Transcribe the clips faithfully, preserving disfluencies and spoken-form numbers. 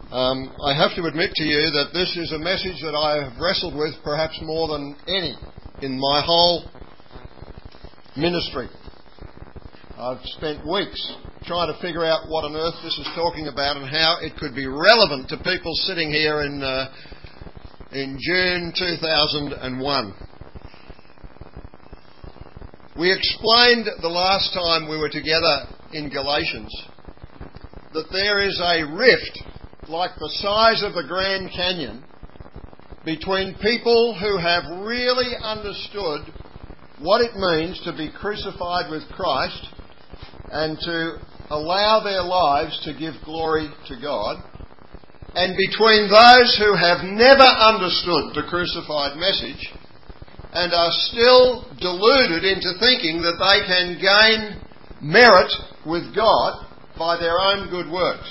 Um, I have to admit to you that this is a message that I have wrestled with perhaps more than any in my whole ministry. I've spent weeks trying to figure out what on earth this is talking about and how it could be relevant to people sitting here in uh, in June two thousand one. We explained the last time we were together in Galatians that there is a rift like the size of the Grand Canyon between people who have really understood what it means to be crucified with Christ and to allow their lives to give glory to God, and between those who have never understood the crucified message and are still deluded into thinking that they can gain merit with God by their own good works.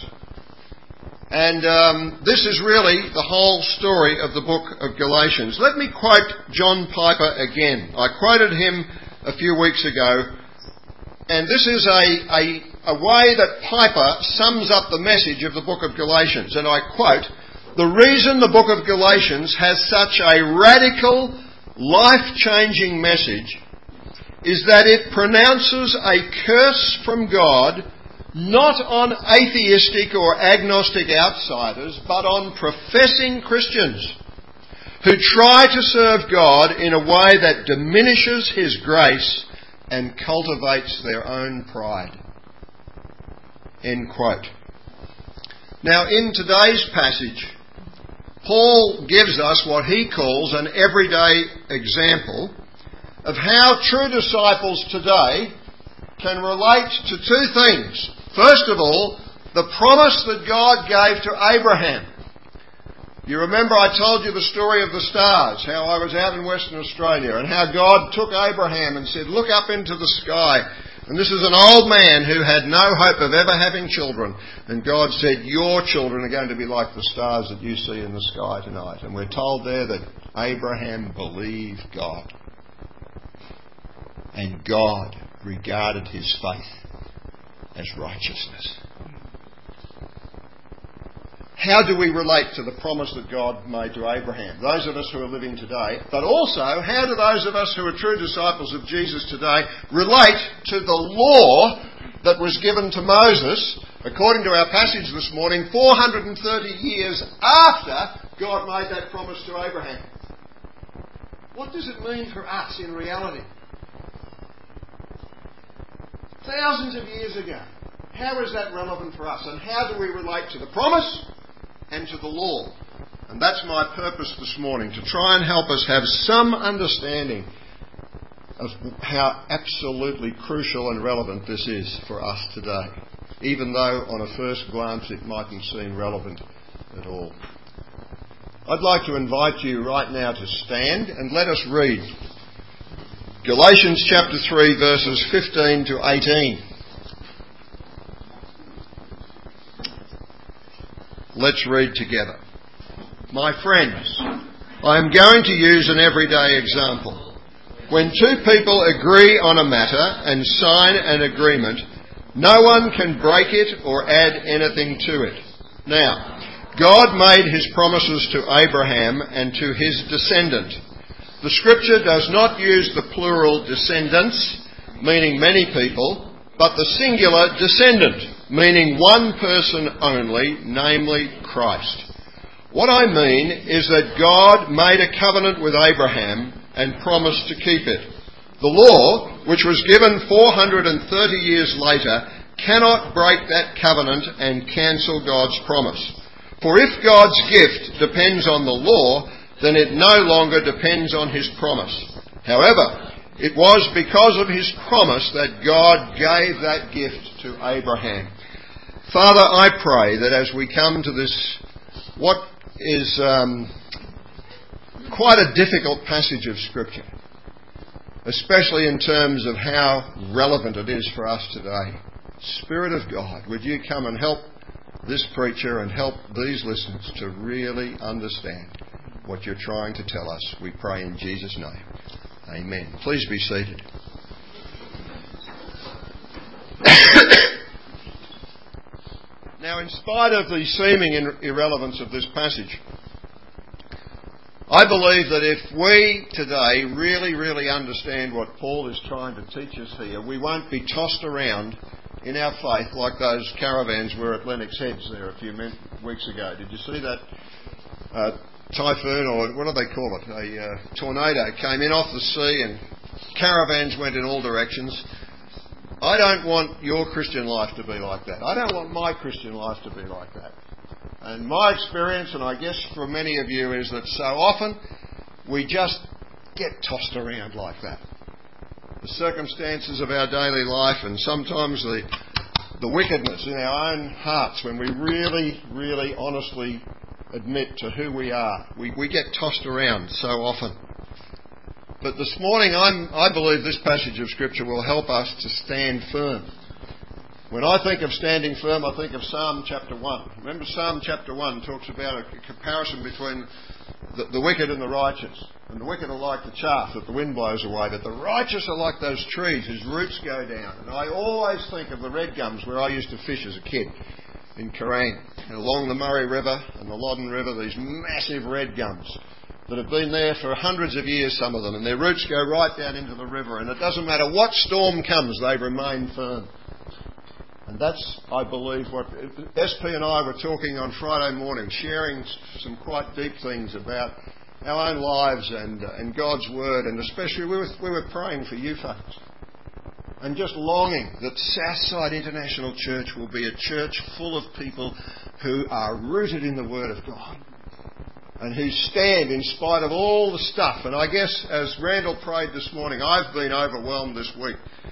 And um, this is really the whole story of the book of Galatians. Let me quote John Piper again. I quoted him a few weeks ago, and this is a, a, a way that Piper sums up the message of the book of Galatians. And I quote, "The reason the book of Galatians has such a radical, life-changing message is that it pronounces a curse from God not on atheistic or agnostic outsiders, but on professing Christians who try to serve God in a way that diminishes His grace and cultivates their own pride." End quote. Now, in today's passage, Paul gives us what he calls an everyday example of how true disciples today can relate to two things. First of all, the promise that God gave to Abraham. You remember I told you the story of the stars, how I was out in Western Australia, and how God took Abraham and said, "Look up into the sky." And this is an old man who had no hope of ever having children. And God said, "Your children are going to be like the stars that you see in the sky tonight." And we're told there that Abraham believed God. And God regarded his faith as righteousness. How do we relate to the promise that God made to Abraham? Those of us who are living today, but also how do those of us who are true disciples of Jesus today relate to the law that was given to Moses, according to our passage this morning, four hundred thirty years after God made that promise to Abraham? What does it mean for us in reality? Thousands of years ago. How is that relevant for us? And how do we relate to the promise and to the law? And that's my purpose this morning, to try and help us have some understanding of how absolutely crucial and relevant this is for us today, even though on a first glance it mightn't seem relevant at all. I'd like to invite you right now to stand and let us read Galatians chapter three, verses fifteen to eighteen. Let's read together. "My friends, I am going to use an everyday example. When two people agree on a matter and sign an agreement, no one can break it or add anything to it. Now, God made His promises to Abraham and to his descendant. The Scripture does not use the plural descendants, meaning many people, but the singular descendant, meaning one person only, namely Christ. What I mean is that God made a covenant with Abraham and promised to keep it. The law, which was given four hundred thirty years later, cannot break that covenant and cancel God's promise. For if God's gift depends on the law, then it no longer depends on His promise. However, it was because of His promise that God gave that gift to Abraham. Father, I pray that as we come to this, what is um, quite a difficult passage of Scripture, especially in terms of how relevant it is for us today, Spirit of God, would you come and help this preacher and help these listeners to really understand what you're trying to tell us. We pray in Jesus' name. Amen. Please be seated. Now in in spite of the seeming irrelevance of this passage, I believe that if we today really, really understand what Paul is trying to teach us here, we won't be tossed around in our faith like those caravans were at Lennox Heads there a few weeks ago. Did you see that uh, typhoon, or what do they call it, a uh, tornado came in off the sea and caravans went in all directions? I don't want your Christian life to be like that. I don't want my Christian life to be like that. And my experience, and I guess for many of you, is that so often we just get tossed around like that. The circumstances of our daily life, and sometimes the the wickedness in our own hearts, when we really, really honestly admit to who we are, we, we get tossed around so often. But this morning, I'm, I believe this passage of Scripture will help us to stand firm. When I think of standing firm, I think of Psalm chapter one. Remember, Psalm chapter one talks about a comparison between the, the wicked and the righteous. And the wicked are like the chaff that the wind blows away, but the righteous are like those trees whose roots go down. And I always think of the red gums where I used to fish as a kid in Kerrang, and along the Murray River and the Loddon River, these massive red gums that have been there for hundreds of years, some of them, and their roots go right down into the river, and it doesn't matter what storm comes, they remain firm. And that's, I believe, what S P and I were talking on Friday morning, sharing some quite deep things about our own lives and uh, and God's Word, and especially we were, we were praying for you folks, and just longing that Southside International Church will be a church full of people who are rooted in the Word of God and who stand in spite of all the stuff. And I guess, as Randall prayed this morning, I've been overwhelmed this week.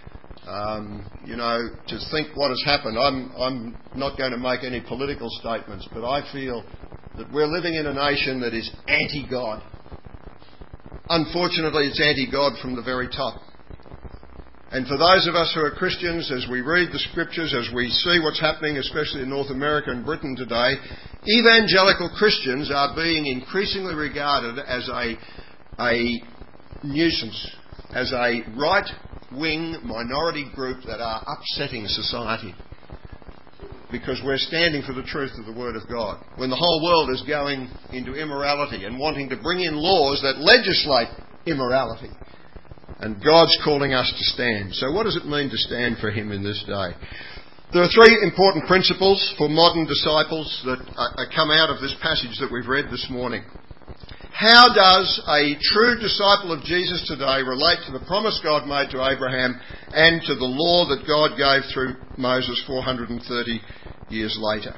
Um, you know, to think what has happened. I'm, I'm not going to make any political statements, but I feel that we're living in a nation that is anti-God. Unfortunately, it's anti-God from the very top. And for those of us who are Christians, as we read the Scriptures, as we see what's happening, especially in North America and Britain today, evangelical Christians are being increasingly regarded as a, a nuisance, as a right-wing minority group that are upsetting society, because we're standing for the truth of the Word of God, when the whole world is going into immorality and wanting to bring in laws that legislate immorality. And God's calling us to stand. So what does it mean to stand for Him in this day? There are three important principles for modern disciples that uh, come out of this passage that we've read this morning. How does a true disciple of Jesus today relate to the promise God made to Abraham and to the law that God gave through Moses four hundred thirty years later?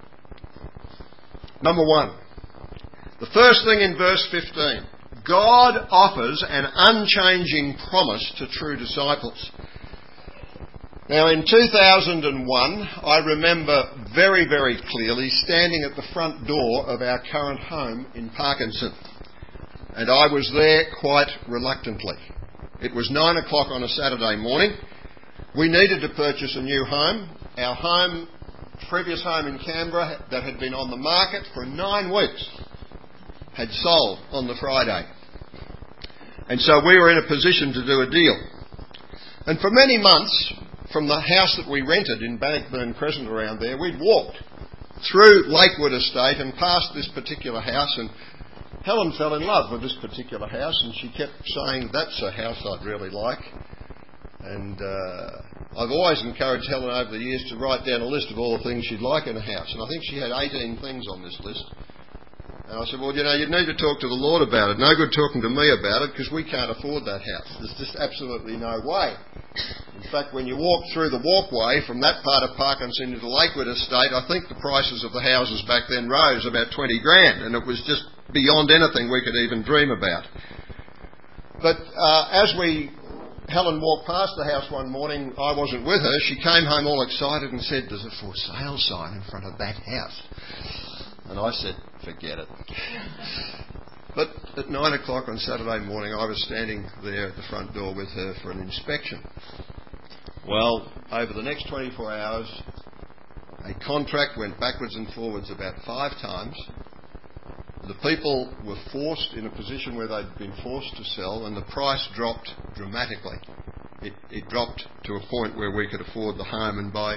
Number one, the first thing in verse fifteen, God offers an unchanging promise to true disciples. Now, in two thousand one, I remember very, very clearly standing at the front door of our current home in Parkinson. And I was there quite reluctantly. It was nine o'clock on a Saturday morning. We needed to purchase a new home. Our home, previous home in Canberra, that had been on the market for nine weeks, had sold on the Friday. And so we were in a position to do a deal. And for many months, from the house that we rented in Bannockburn Crescent around there, we'd walked through Lakewood Estate and past this particular house, and Helen fell in love with this particular house, and she kept saying, that's a house I'd really like. And uh, I've always encouraged Helen over the years to write down a list of all the things she'd like in a house, and I think she had eighteen things on this list. And I said, well, you know, you need to talk to the Lord about it. No good talking to me about it, because we can't afford that house. There's just absolutely no way. In fact, when you walk through the walkway from that part of Parkinson into the Lakewood Estate, I think the prices of the houses back then rose about twenty grand, and it was just beyond anything we could even dream about. But uh, as we, Helen walked past the house one morning, I wasn't with her, she came home all excited and said, there's a for sale sign in front of that house. And I said, forget it. But at nine o'clock on Saturday morning, I was standing there at the front door with her for an inspection. Well, over the next twenty-four hours, a contract went backwards and forwards about five times. The people were forced in a position where they'd been forced to sell, and the price dropped dramatically. It, it dropped to a point where we could afford the home, and by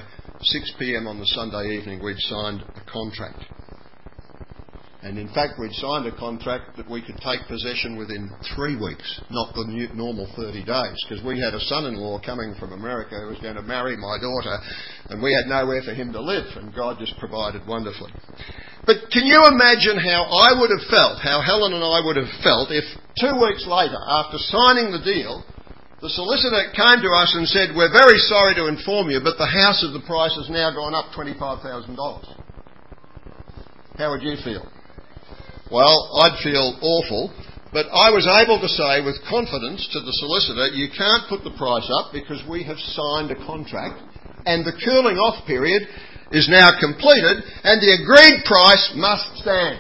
six p.m. on the Sunday evening, we'd signed a contract. And in fact, we'd signed a contract that we could take possession within three weeks, not the new, normal thirty days, because we had a son-in-law coming from America who was going to marry my daughter, and we had nowhere for him to live, and God just provided wonderfully. But can you imagine how I would have felt, how Helen and I would have felt, if two weeks later, after signing the deal, the solicitor came to us and said, "We're very sorry to inform you, but the house of the price has now gone up twenty-five thousand dollars. How would you feel? Well, I'd feel awful, but I was able to say with confidence to the solicitor, "You can't put the price up because we have signed a contract and the cooling off period is now completed and the agreed price must stand."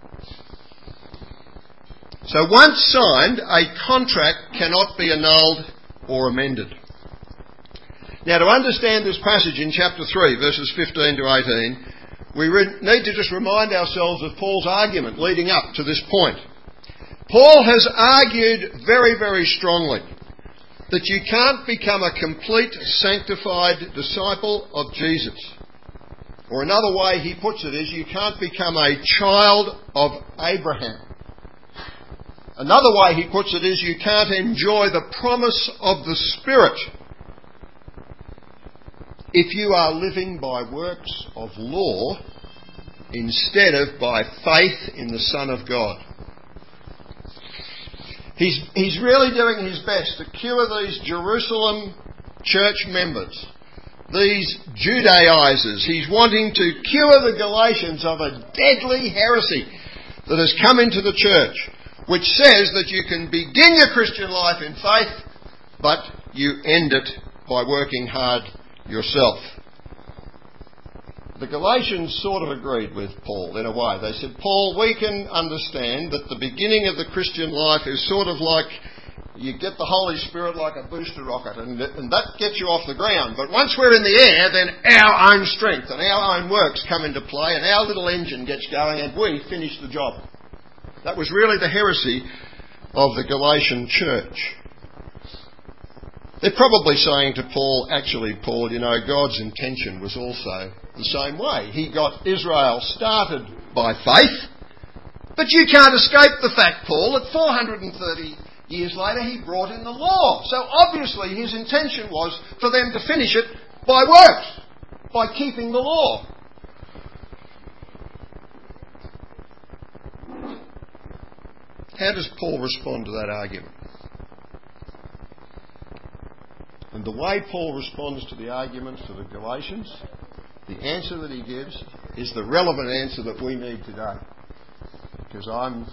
So once signed, a contract cannot be annulled or amended. Now, to understand this passage in chapter three, verses fifteen to eighteen, we re- need to just remind ourselves of Paul's argument leading up to this point. Paul has argued very, very strongly that you can't become a complete sanctified disciple of Jesus. Or another way he puts it is you can't become a child of Abraham. Another way he puts it is you can't enjoy the promise of the Spirit if you are living by works of law instead of by faith in the Son of God. He's, he's really doing his best to cure these Jerusalem church members, these Judaizers. He's wanting to cure the Galatians of a deadly heresy that has come into the church, which says that you can begin your Christian life in faith, but you end it by working hard yourself. The Galatians sort of agreed with Paul in a way. They said, "Paul, we can understand that the beginning of the Christian life is sort of like you get the Holy Spirit like a booster rocket and, and that gets you off the ground. But once we're in the air, then our own strength and our own works come into play and our little engine gets going and we finish the job." That was really the heresy of the Galatian church. They're probably saying to Paul, "Actually, Paul, you know, God's intention was also the same way. He got Israel started by faith, but you can't escape the fact, Paul, that four hundred thirty years later he brought in the law. So obviously his intention was for them to finish it by works, by keeping the law." How does Paul respond to that argument? And the way Paul responds to the arguments for the Galatians, the answer that he gives is the relevant answer that we need today. Because I'm,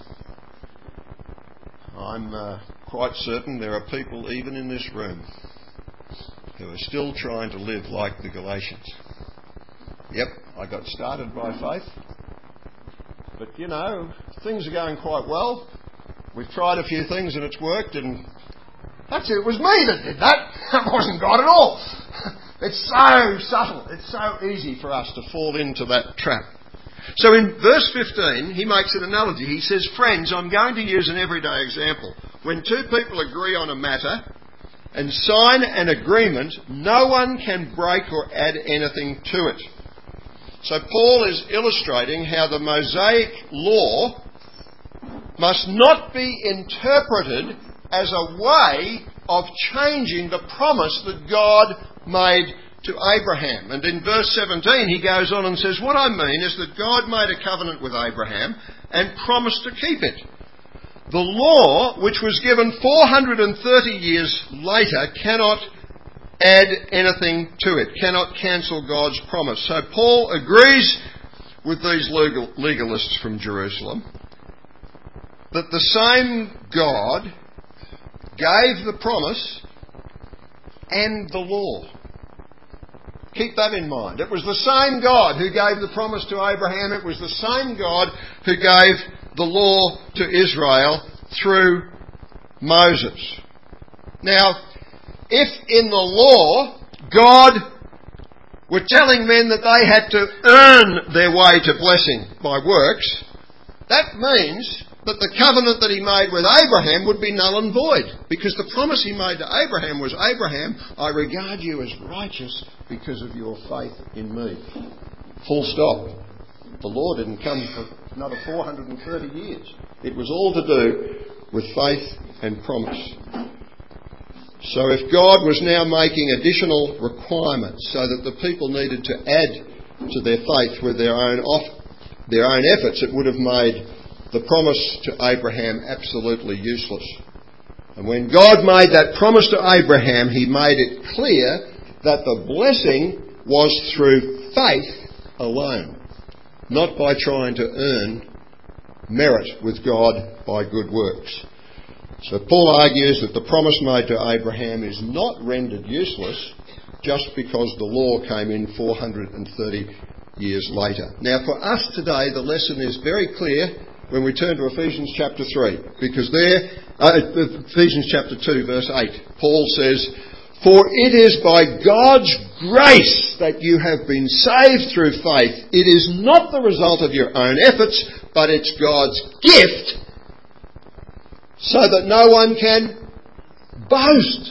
I'm uh, quite certain there are people even in this room who are still trying to live like the Galatians. Yep, I got started by faith, but you know, things are going quite well. We've tried a few things and it's worked, and that's it. It was me that did that. That wasn't God at all. It's so subtle. It's so easy for us to fall into that trap. So in verse fifteen, he makes an analogy. He says, "Friends, I'm going to use an everyday example. When two people agree on a matter and sign an agreement, no one can break or add anything to it." So Paul is illustrating how the Mosaic law must not be interpreted as a way of changing the promise that God made to Abraham. And in verse seventeen he goes on and says, "What I mean is that God made a covenant with Abraham and promised to keep it. The law, which was given four hundred thirty years later, cannot add anything to it, cannot cancel God's promise." So Paul agrees with these legal, legalists from Jerusalem that the same God gave the promise and the law. Keep that in mind. It was the same God who gave the promise to Abraham. It was the same God who gave the law to Israel through Moses. Now, if in the law God were telling men that they had to earn their way to blessing by works, that means that the covenant that he made with Abraham would be null and void, because the promise he made to Abraham was, Abraham, I regard you as righteous because of your faith in me. Full stop. The law didn't come for another four hundred thirty years. It was all to do with faith and promise. So if God was now making additional requirements so that the people needed to add to their faith with their own off, their own efforts, it would have made the promise to Abraham absolutely useless. And when God made that promise to Abraham, he made it clear that the blessing was through faith alone, not by trying to earn merit with God by good works. So Paul argues that the promise made to Abraham is not rendered useless just because the law came in four hundred thirty years later. Now for us today, the lesson is very clear when we turn to Ephesians chapter three, because there, uh, Ephesians chapter two, verse eight, Paul says, for it is by God's grace that you have been saved through faith. It is not the result of your own efforts, but it's God's gift, so that no one can boast.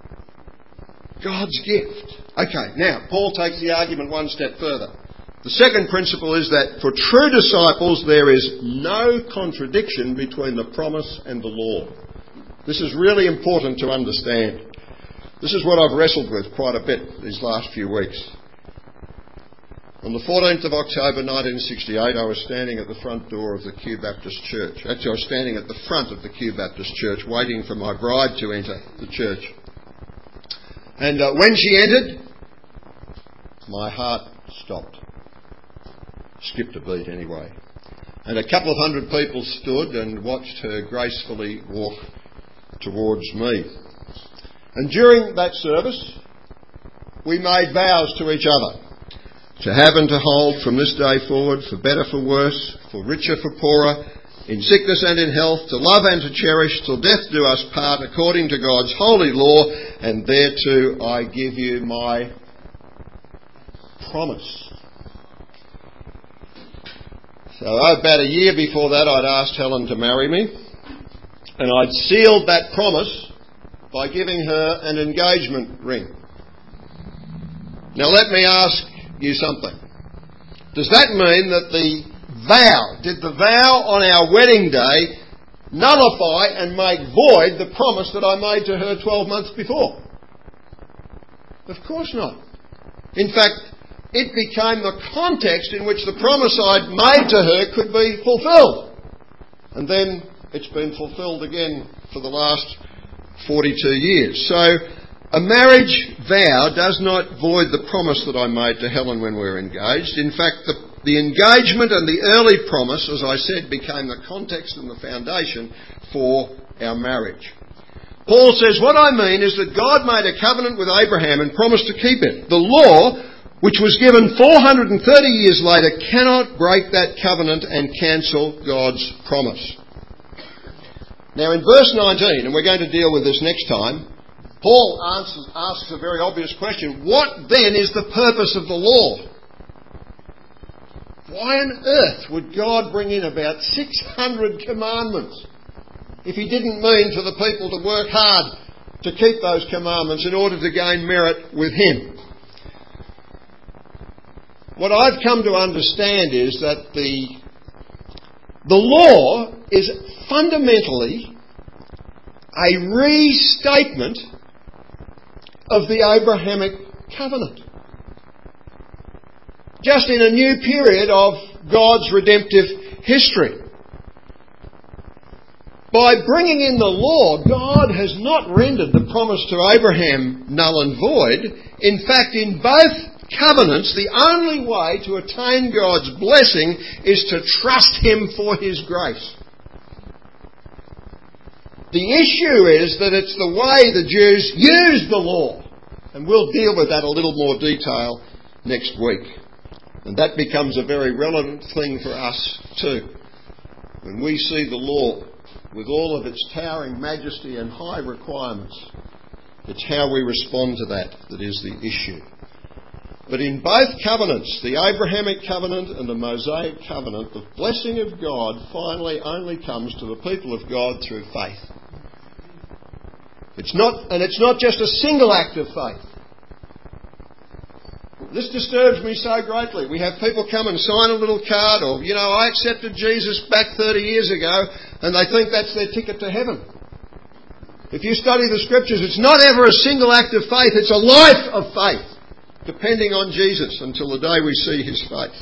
God's gift. Okay, now, Paul takes the argument one step further. The second principle is that for true disciples there is no contradiction between the promise and the law. This is really important to understand. This is what I've wrestled with quite a bit these last few weeks. On the fourteenth of October nineteen sixty-eight, I was standing at the front door of the Kew Baptist Church. Actually, I was standing at the front of the Kew Baptist Church waiting for my bride to enter the church. And uh, when she entered, my heart stopped. Skipped a beat anyway. And a couple of hundred people stood and watched her gracefully walk towards me. And during that service, we made vows to each other to have and to hold from this day forward, for better, for worse, for richer, for poorer, in sickness and in health, to love and to cherish till death do us part, according to God's holy law, and thereto I give you my promise. So about a year before that, I'd asked Helen to marry me, and I'd sealed that promise by giving her an engagement ring. Now let me ask you something. Does that mean that the vow, did the vow on our wedding day nullify and make void the promise that I made to her twelve months before? Of course not. In fact, it became the context in which the promise I'd made to her could be fulfilled. And then it's been fulfilled again for the last forty-two years. So a marriage vow does not void the promise that I made to Helen when we were engaged. In fact, the, the engagement and the early promise, as I said, became the context and the foundation for our marriage. Paul says, what I mean is that God made a covenant with Abraham and promised to keep it. The law, which was given four hundred thirty years later, cannot break that covenant and cancel God's promise. Now in verse nineteen, and we're going to deal with this next time, Paul answers, asks a very obvious question. What then is the purpose of the law? Why on earth would God bring in about six hundred commandments if he didn't mean for the people to work hard to keep those commandments in order to gain merit with him? What I've come to understand is that the, the law is fundamentally a restatement of the Abrahamic covenant. Just in a new period of God's redemptive history. By bringing in the law, God has not rendered the promise to Abraham null and void. In fact, in both covenants, the only way to attain God's blessing is to trust him for his grace. The issue is that it's the way the Jews use the law. And we'll deal with that a little more detail next week. And that becomes a very relevant thing for us too. When we see the law with all of its towering majesty and high requirements, it's how we respond to that that is the issue. But in both covenants, the Abrahamic covenant and the Mosaic covenant, the blessing of God finally only comes to the people of God through faith. It's not, and it's not just a single act of faith. This disturbs me so greatly. We have people come and sign a little card, or, you know, I accepted Jesus back thirty years ago, and they think that's their ticket to heaven. If you study the Scriptures, it's not ever a single act of faith, it's a life of faith, depending on Jesus until the day we see his face.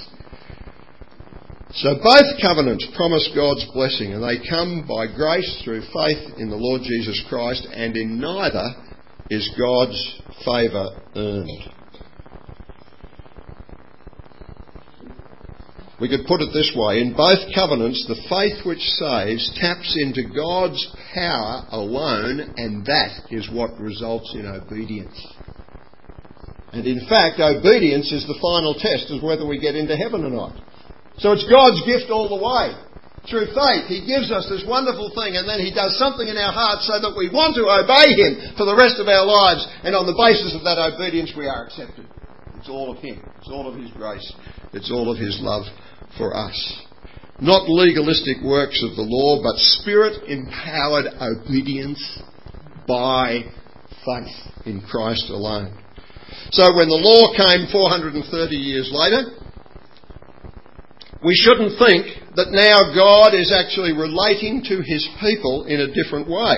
So both covenants promise God's blessing, and they come by grace through faith in the Lord Jesus Christ, and in neither is God's favour earned. We could put it this way: in both covenants, the faith which saves taps into God's power alone, and that is what results in obedience. And in fact, obedience is the final test as whether we get into heaven or not. So it's God's gift all the way. Through faith, he gives us this wonderful thing, and then he does something in our hearts so that we want to obey him for the rest of our lives, and on the basis of that obedience we are accepted. It's all of him. It's all of his grace. It's all of his love for us. Not legalistic works of the law, but Spirit-empowered obedience by faith in Christ alone. So when the law came four hundred thirty years later, we shouldn't think that now God is actually relating to his people in a different way.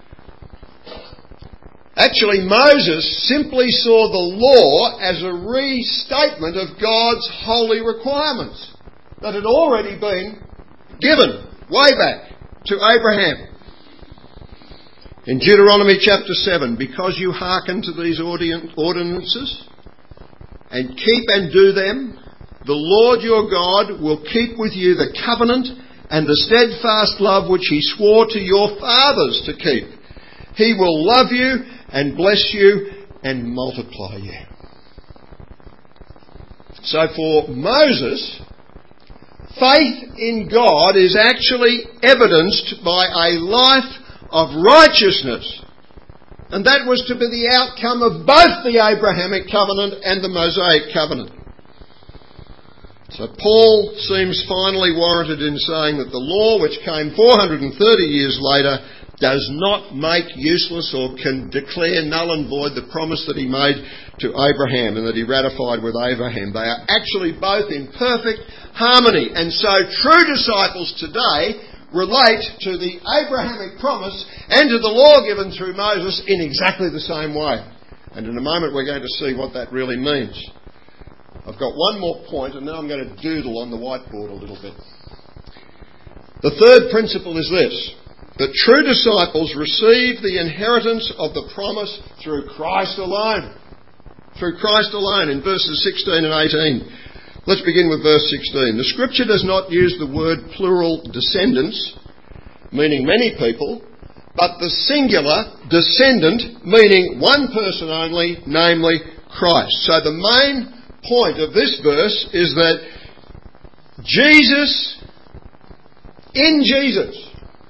Actually, Moses simply saw the law as a restatement of God's holy requirements that had already been given way back to Abraham. In Deuteronomy chapter seven, because you hearken to these ordinances and keep and do them, the Lord your God will keep with you the covenant and the steadfast love which he swore to your fathers to keep. He will love you and bless you and multiply you. So for Moses, faith in God is actually evidenced by a life of righteousness. And that was to be the outcome of both the Abrahamic covenant and the Mosaic covenant. So Paul seems finally warranted in saying that the law, which came four hundred thirty years later, does not make useless or can declare null and void the promise that he made to Abraham and that he ratified with Abraham. They are actually both in perfect harmony. And so true disciples today relate to the Abrahamic promise and to the law given through Moses in exactly the same way. And in a moment we're going to see what that really means. I've got one more point, and then I'm going to doodle on the whiteboard a little bit. The third principle is this: that true disciples receive the inheritance of the promise through Christ alone. Through Christ alone, in verses sixteen and eighteen. Let's begin with verse sixteen. The Scripture does not use the word plural descendants, meaning many people, but the singular descendant, meaning one person only, namely Christ. So the main point of this verse is that Jesus, in Jesus,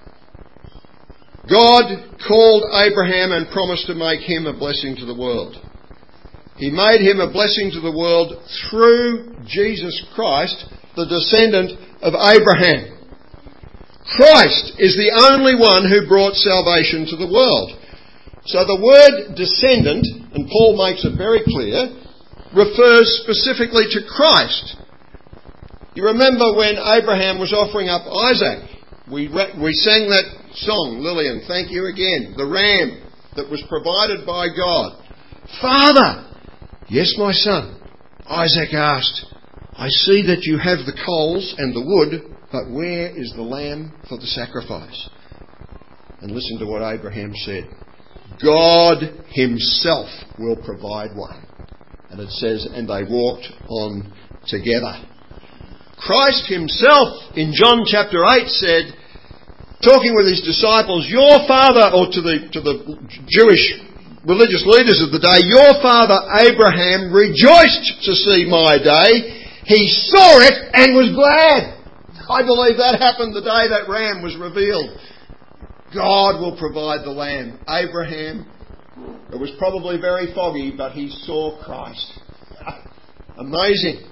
God called Abraham and promised to make him a blessing to the world. He made him a blessing to the world through Jesus Christ, the descendant of Abraham. Christ is the only one who brought salvation to the world. So the word descendant, and Paul makes it very clear, refers specifically to Christ. You remember when Abraham was offering up Isaac, we re- we sang that song, Lillian, thank you again, the ram that was provided by God. Father, yes, my son, Isaac asked, I see that you have the coals and the wood, but where is the lamb for the sacrifice? And listen to what Abraham said. God himself will provide one. And it says, and they walked on together. Christ himself in John chapter eight said, talking with his disciples, your father, or to the, to the Jewish religious leaders of the day, your father Abraham rejoiced to see my day. He saw it and was glad. I believe that happened the day that ram was revealed. God will provide the lamb. Abraham, it was probably very foggy, but he saw Christ. Amazing.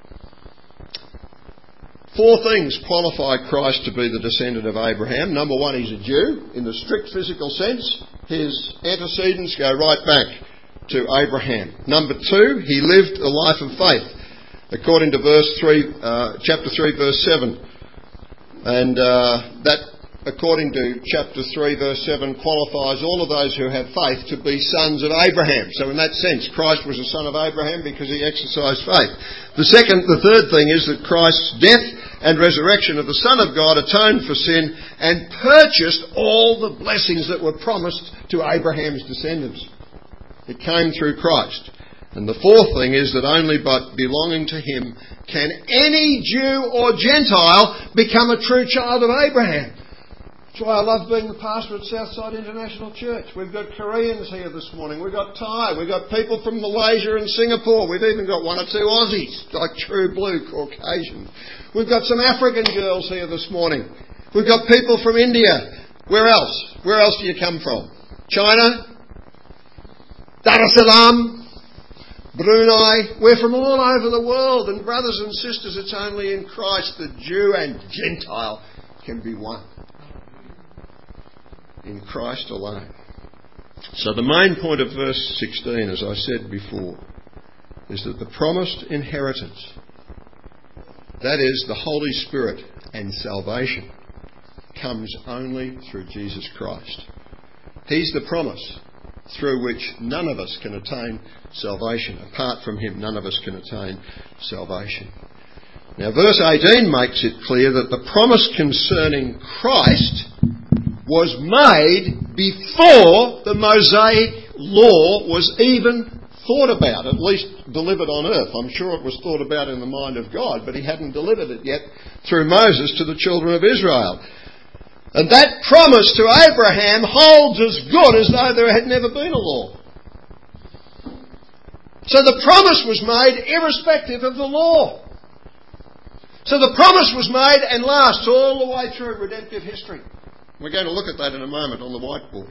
Four things qualify Christ to be the descendant of Abraham. Number one, he's a Jew. In the strict physical sense, his antecedents go right back to Abraham. Number two, he lived a life of faith, according to verse three, uh, chapter three, verse seven. And uh, that, according to chapter three, verse seven, qualifies all of those who have faith to be sons of Abraham. So in that sense, Christ was a son of Abraham because he exercised faith. The second, the third thing is that Christ's death and resurrection of the Son of God atoned for sin and purchased all the blessings that were promised to Abraham's descendants. It came through Christ. And the fourth thing is that only by belonging to him can any Jew or Gentile become a true child of Abraham. That's why I love being the pastor at Southside International Church. We've got Koreans here this morning. We've got Thai. We've got people from Malaysia and Singapore. We've even got one or two Aussies, like true blue Caucasians. We've got some African girls here this morning. We've got people from India. Where else? Where else do you come from? China? Dar es Salaam? Brunei? We're from all over the world. And brothers and sisters, it's only in Christ that Jew and Gentile can be one. In Christ alone. So the main point of verse sixteen, as I said before, is that the promised inheritance, that is the Holy Spirit and salvation, comes only through Jesus Christ. He's the promise through which none of us can attain salvation. Apart from him, none of us can attain salvation. Now, verse eighteen makes it clear that the promise concerning Christ was made before the Mosaic law was even thought about, at least delivered on earth. I'm sure it was thought about in the mind of God, but he hadn't delivered it yet through Moses to the children of Israel. And that promise to Abraham holds as good as though there had never been a law. So the promise was made irrespective of the law. So the promise was made and lasts all the way through redemptive history. We're going to look at that in a moment on the whiteboard.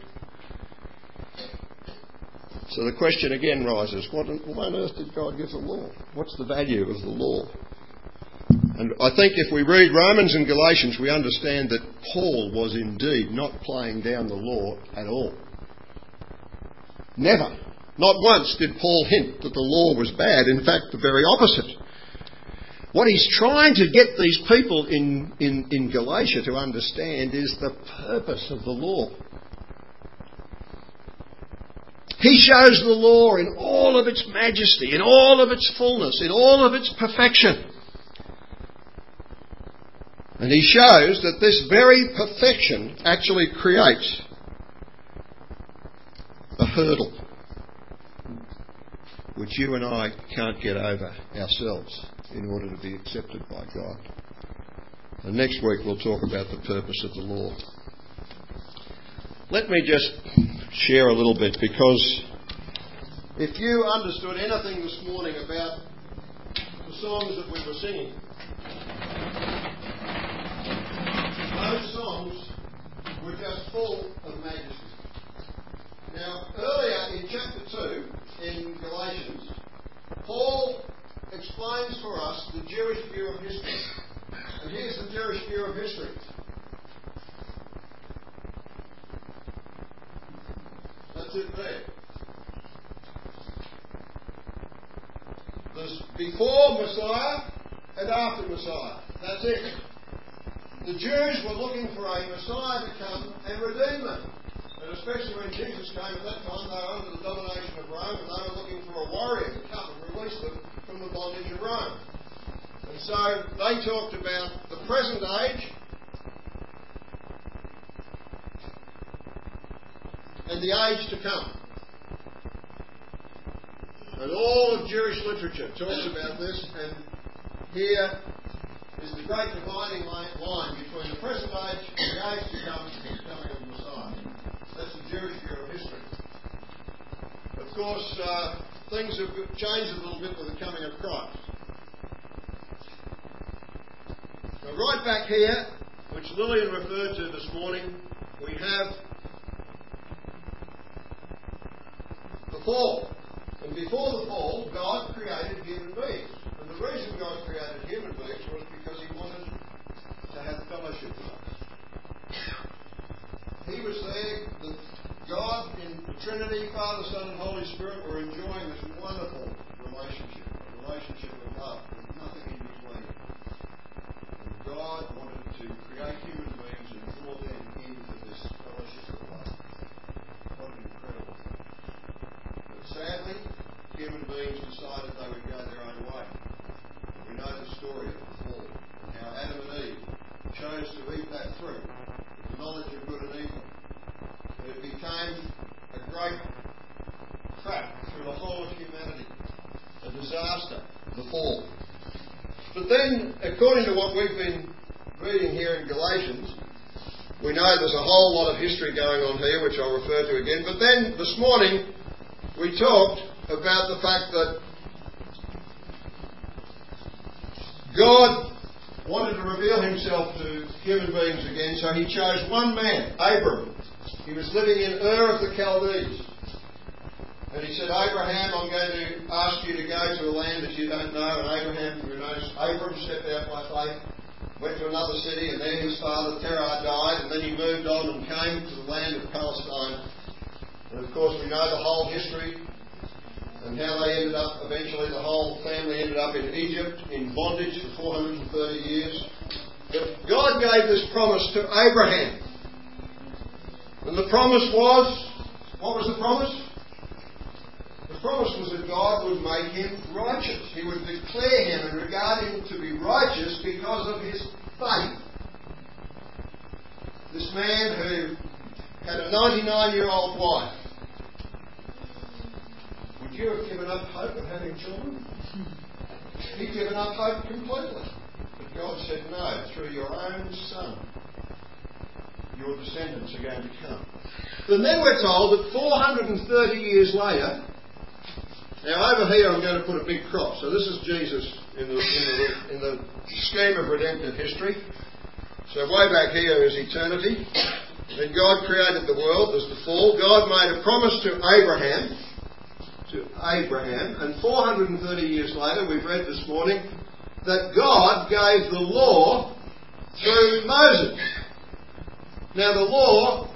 So the question again rises, what on earth did God give the law? What's the value of the law? And I think if we read Romans and Galatians, we understand that Paul was indeed not playing down the law at all. Never. Not once did Paul hint that the law was bad. In fact, the very opposite. What he's trying to get these people in, in, in Galatia to understand is the purpose of the law. He shows the law in all of its majesty, in all of its fullness, in all of its perfection. And he shows that this very perfection actually creates a hurdle which you and I can't get over ourselves in order to be accepted by God. And next week we'll talk about the purpose of the law. Let me just share a little bit, because if you understood anything this morning about the songs that we were singing, those songs were just full of majesty. Now, earlier in chapter two, in Galatians, Paul explains for us the Jewish view of history. And here's the Jewish view of history. That's it there. There's before Messiah and after Messiah. That's it. The Jews were looking for a Messiah to come and redeem them. And especially when Jesus came at that time, they were under the domination of Rome, and they were looking for a warrior to come and release them from the bondage of Rome. And so they talked about the present age and the age to come. And all of Jewish literature talks about this, and here is the great dividing line between the present age and the age to come and the coming of the Messiah. That's the Jewish view of history. Of course, uh, things have changed a little bit with the coming of Christ. So right back here, which Lillian referred to this morning, we have the fall. And before the fall, God created human beings. And the reason God created human beings was because He wanted to have fellowship with us. He was there, the God in the Trinity, Father, Son and Holy Spirit were enjoying this wonderful relationship, a relationship of love, with nothing in between. And God wanted to create human beings and draw them into this fellowship of love. What an incredible thing. But sadly, human beings decided they would go their own way. We know the story of the fall and how Adam and Eve chose to eat that fruit, the knowledge of good and evil. And it became a great trap through the whole of humanity, a disaster, the fall. But then, according to what we've been reading here in Galatians, we know there's a whole lot of history going on here, which I'll refer to again. But then, this morning, we talked about the fact that God wanted to reveal Himself to human beings again, so He chose one man, Abram. He was living in Ur of the Chaldees. And He said, Abraham, I'm going to ask you to go to a land that you don't know. And Abraham, you know, Abram stepped out by faith, went to another city, and there his father Terah died, and then he moved on and came to the land of Palestine. And of course we know the whole history and how they ended up, eventually the whole family ended up in Egypt in bondage for four hundred thirty years. But God gave this promise to Abraham. And the promise was, what was the promise? The promise was that God would make him righteous. He would declare him and regard him to be righteous because of his faith. This man who had a ninety-nine-year-old wife. Would you have given up hope of having children? He'd given up hope completely. But God said, no, through your own son, your descendants are going to come. And then we're told that four hundred thirty years later, now over here I'm going to put a big crop. So this is Jesus in the, in the, in the scheme of redemptive history. So way back here is eternity. Then God created the world, there's the fall. God made a promise to Abraham, to Abraham, and four hundred thirty years later, we've read this morning, that God gave the law through Moses. Now the law,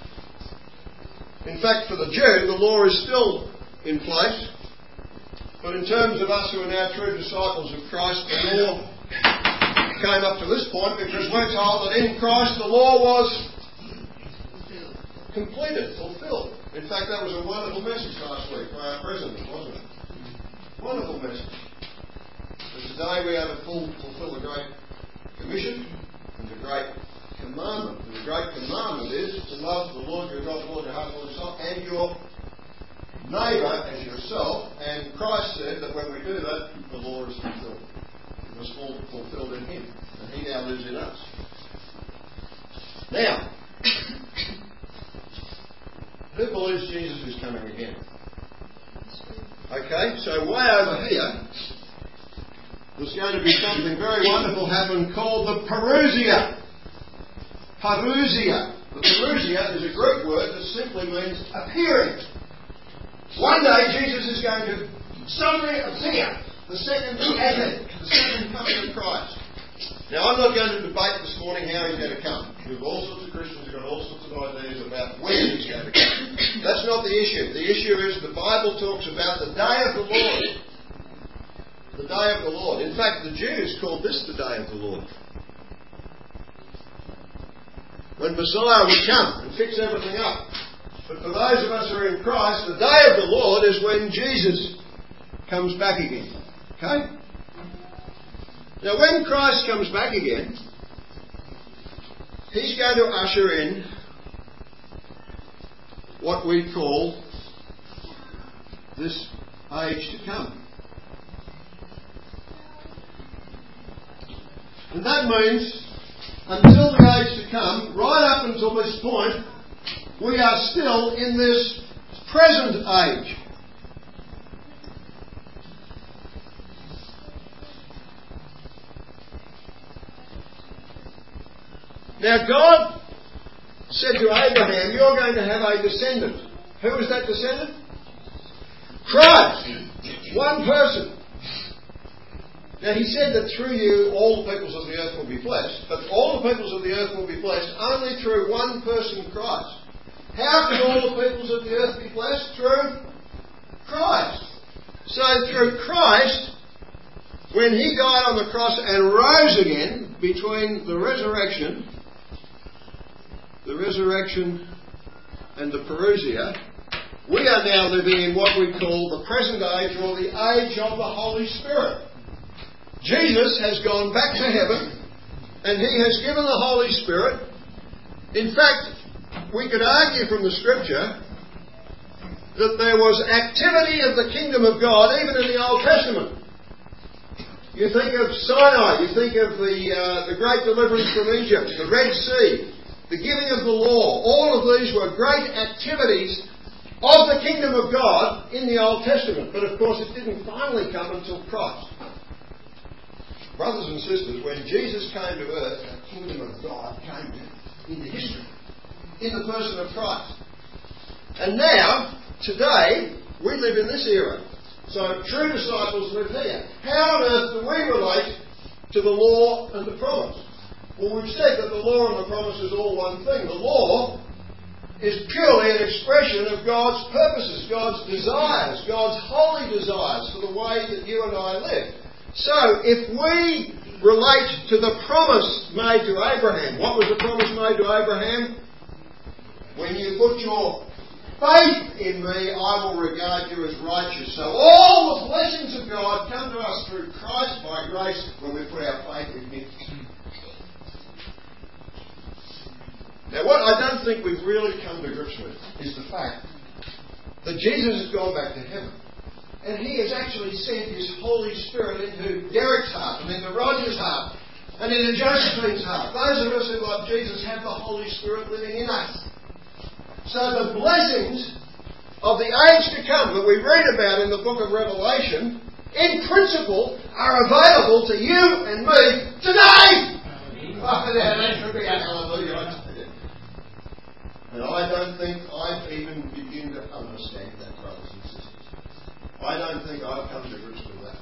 in fact for the Jew, the law is still in place. But in terms of us who are now true disciples of Christ, the law came up to this point because we're told that in Christ the law was completed, fulfilled. In fact, that was a wonderful message last week by our president, wasn't it? Wonderful message. But today we are to full, fulfill the Great Commission and the Great Commandment. And the Great Commandment is to love the Lord your God, the Lord your heart, the Lord yourself, and your neighbour as yourself. And Christ said that when we do that, the law is fulfilled. It was all fulfilled in Him, and He now lives in us. Now, who believes Jesus is coming again? Okay, so way over here, there's going to be something very wonderful happen called the Parousia. Parousia. The Parousia is a Greek word that simply means appearing. One day Jesus is going to suddenly appear. The second advent, the second coming of Christ. Now I'm not going to debate this morning how He's going to come. We've all sorts of Christians who've got all sorts of ideas about when He's going to come. That's not the issue. The issue is the Bible talks about the day of the Lord. The day of the Lord. In fact, the Jews called this the day of the Lord. When Messiah would come and fix everything up. But for those of us who are in Christ, the day of the Lord is when Jesus comes back again. Okay? Now when Christ comes back again, He's going to usher in what we call this age to come. And that means until the age to come, right up until this point, we are still in this present age. Now God said to Abraham, you're going to have a descendant. Who is that descendant? Christ. One person. Now he said that through you all the peoples of the earth will be blessed, but all the peoples of the earth will be blessed only through one person, Christ. How can all the peoples of the earth be blessed? Through Christ. So through Christ, when he died on the cross and rose again, between the resurrection, the resurrection and the parousia, we are now living in what we call the present age, or the age of the Holy Spirit. Jesus has gone back to heaven and he has given the Holy Spirit. In fact, we could argue from the Scripture that there was activity of the kingdom of God even in the Old Testament. You think of Sinai, you think of the, uh, the great deliverance from Egypt, the Red Sea, the giving of the law. All of these were great activities of the kingdom of God in the Old Testament. But of course it didn't finally come until Christ. Brothers and sisters, when Jesus came to earth, the kingdom of God came into history in the person of Christ. And now, today, we live in this era. So true disciples live here. How on earth do we relate to the law and the promise? Well, we've said that the law and the promise is all one thing. The law is purely an expression of God's purposes, God's desires, God's holy desires for the way that you and I live. So, if we relate to the promise made to Abraham, what was the promise made to Abraham? When you put your faith in me, I will regard you as righteous. So all the blessings of God come to us through Christ by grace when we put our faith in him. Now, what I don't think we've really come to grips with is the fact that Jesus has gone back to heaven. And he has actually sent his Holy Spirit into Derek's heart, and into Roger's heart, and into Josephine's heart. Those of us who love Jesus have the Holy Spirit living in us. So the blessings of the age to come that we read about in the book of Revelation, in principle, are available to you and me today! Oh, that should be a hallelujah, I tell you. And I don't think I even begin to understand that, brothers and sisters. I don't think I've come to grips with that.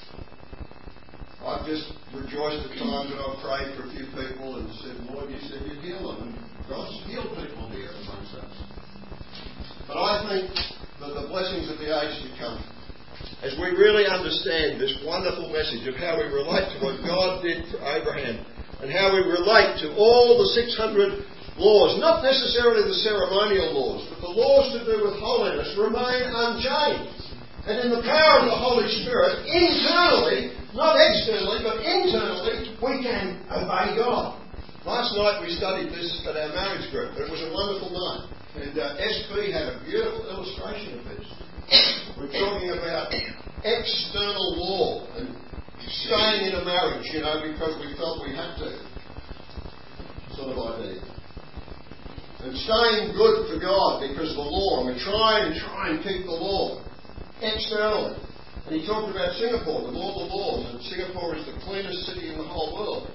I've just rejoiced at times when I've prayed for a few people and said, Lord, you said you'd heal them. And God's healed people here amongst us. But I think that the blessings of the age to come, as we really understand this wonderful message of how we relate to what God did for Abraham, and how we relate to all the six hundred laws, not necessarily the ceremonial laws, but the laws to do with holiness, remain unchanged. And in the power of the Holy Spirit, internally, not externally, but internally, we can obey God. Last night we studied this at our marriage group. It was a wonderful night. And uh, S P had a beautiful illustration of this. We're talking about external law and staying in a marriage, you know, because we felt we had to. Sort of idea. And staying good for God because of the law. And we try and try and keep the law externally. And he talked about Singapore, with all the laws, and Singapore is the cleanest city in the whole world.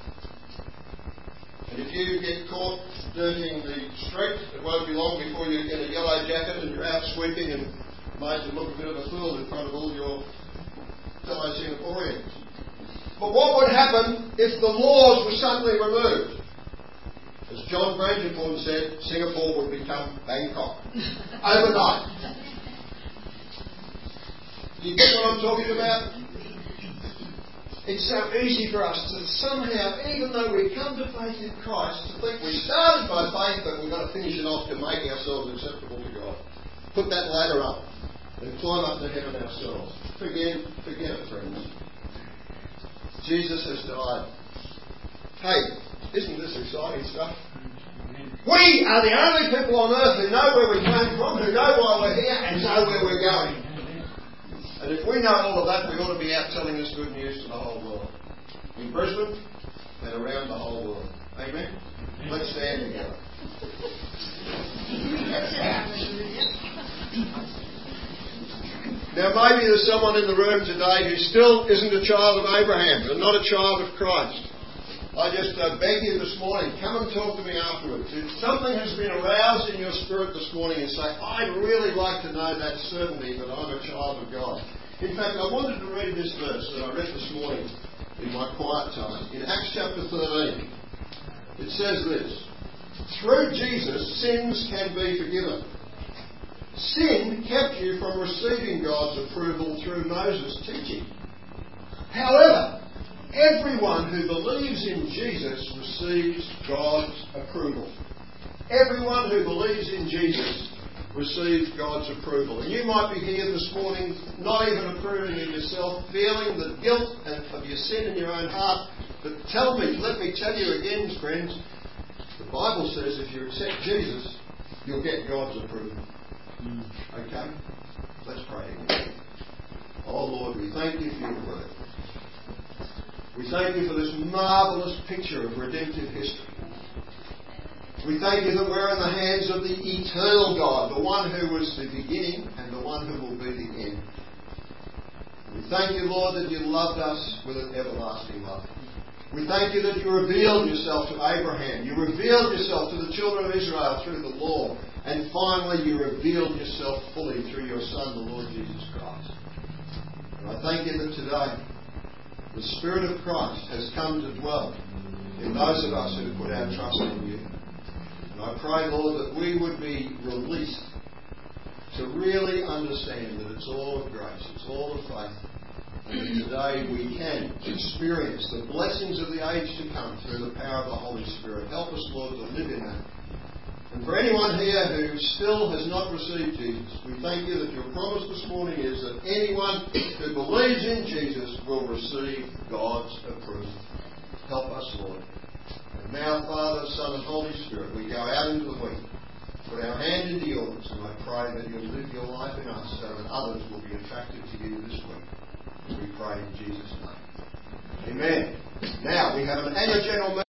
And if you get caught dirtying the street, it won't be long before you get a yellow jacket and you're out sweeping and made to look a bit of a fool in front of all your fellow Singaporeans. But what would happen if the laws were suddenly removed? As John Brangenthorne said, Singapore would become Bangkok overnight. Do you get what I'm talking about? It's so easy for us to somehow, even though we come to faith in Christ, to think we started by faith but we've got to finish it off to make ourselves acceptable to God. Put that ladder up and climb up to heaven ourselves. Forget, forget it, friends. Jesus has died. Hey, isn't this exciting stuff? We are the only people on earth who know where we came from, who know why we're here, and know where we're going. And if we know all of that, we ought to be out telling this good news to the whole world. In Brisbane and around the whole world. Amen? Let's stand together. Now maybe there's someone in the room today who still isn't a child of Abraham and not a child of Christ. I just uh, beg you this morning, come and talk to me afterwards. If something has been aroused in your spirit this morning and say, I'd really like to know that certainty that I'm a child of God. In fact, I wanted to read this verse that I read this morning in my quiet time. In Acts chapter thirteen, it says this: through Jesus, sins can be forgiven. Sin kept you from receiving God's approval through Moses' teaching. However, everyone who believes in Jesus receives God's approval. Everyone who believes in Jesus receives God's approval. And you might be here this morning not even approving of yourself, feeling the guilt of your sin in your own heart. But tell me, let me tell you again, friends, the Bible says if you accept Jesus, you'll get God's approval. Okay? Let's pray again. Oh Lord, we thank you for your word. We thank you for this marvellous picture of redemptive history. We thank you that we're in the hands of the eternal God, the one who was the beginning and the one who will be the end. We thank you, Lord, that you loved us with an everlasting love. We thank you that you revealed yourself to Abraham. You revealed yourself to the children of Israel through the law. And finally, you revealed yourself fully through your Son, the Lord Jesus Christ. And I thank you that today, the Spirit of Christ has come to dwell in those of us who put our trust in you. And I pray, Lord, that we would be released to really understand that it's all of grace, it's all of faith. And that today we can experience the blessings of the age to come through the power of the Holy Spirit. Help us, Lord, to live in that. And for anyone here who still has not received Jesus, we thank you that your promise this morning is that anyone who believes in Jesus will receive God's approval. Help us, Lord. And now, Father, Son, and Holy Spirit, we go out into the week, put our hand into yours, and I pray that you'll live your life in us so that others will be attracted to you this week. We pray in Jesus' name. Amen. Now, we have an annual general meeting.